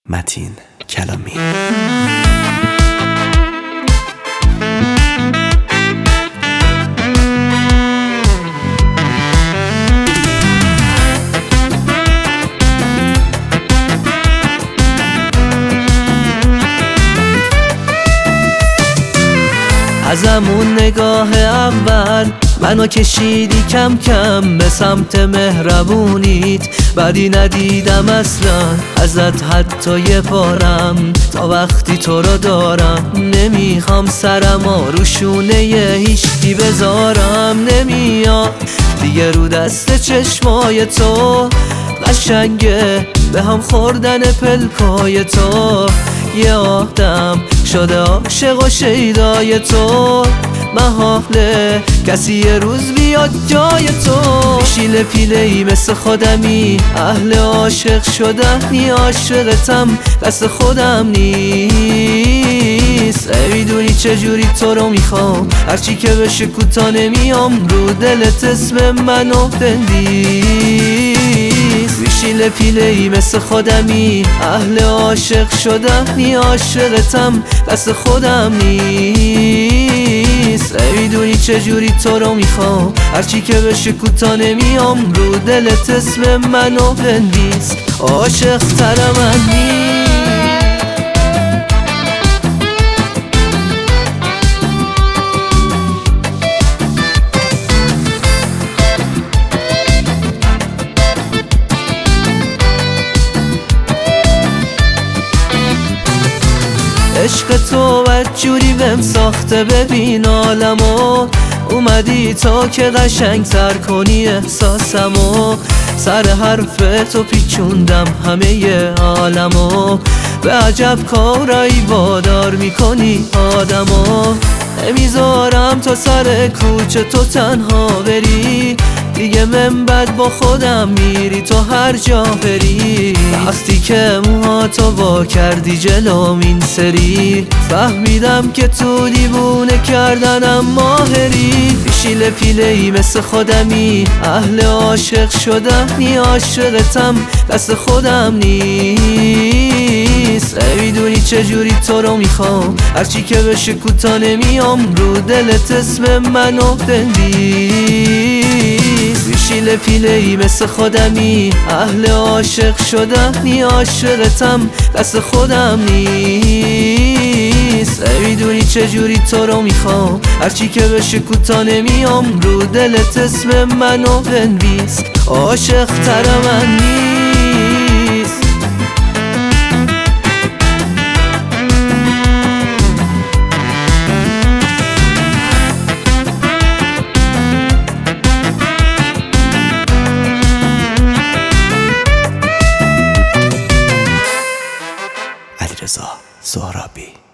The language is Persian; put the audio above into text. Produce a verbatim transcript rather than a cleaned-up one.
متین کلامی. از همون نگاه اول منو کشیدی کم کم به سمت مهربونیت، بدی ندیدم اصلا ازت حتی یه پارم. تا وقتی تو رو دارم نمیخوام سرمو رو شونه هیچکی بذارم. نمیاد دیگه رو دست چشمای تو، قشنگه به هم خوردن پلکای تو. یه آدم شده عاشق و شیدای تو، محاله کسی یه روز بیاد جای تو. میشیل پیله ای مثل خودمی، اهل عاشق شدنی، عاشقتم دست خودم نیست. میدونی چجوری تو رو میخوام، هرچی که بشه کوتا نمیام، رو دلت اسم منو بنویس. میشیل پیله ای مثل خودمی، اهل عاشق شدنی، عاشقتم دست خودم نیست. میدونی چجوری تو رو میخوام، هرچی که بشه کوتا نمیام، رو دلت اسم منو بنویس. عاشق تر من نیست. عشق تو بدجوری بهم ساخته، ببین عالمو. اومدی تا که قشنگ تر کنی احساسمو، سر حرف تو پیچوندم همه عالمو. به عجب کارایی وادار میکنی آدمو، نمیذارم تا سر کوچه تو تنها بری. دیگه من بد با خودم میری تو هر جا بری. وقتی که موهاتو وا کردی جلوم این سری، فهمیدم که تو دیوونه کردنم ماهری. میشیل پیله ای مثل خودمی، اهل عاشق شدنی، عاشقتم دست خودم نیست. میدونی چجوری تو رو میخوام، هرچی که بشه کوتا نمیام، رو دلت اسم منو بنویس. میشیل پیله ای مثل خودمی، اهل عاشق شدنی، عاشقتم دست خودم نیست. میدونی چجوری تو رو میخوام، هرچی که بشه کوتا نمیام، رو دلت اسم منو بنویس. عاشق تر من نیست. علیرضا سهرابی.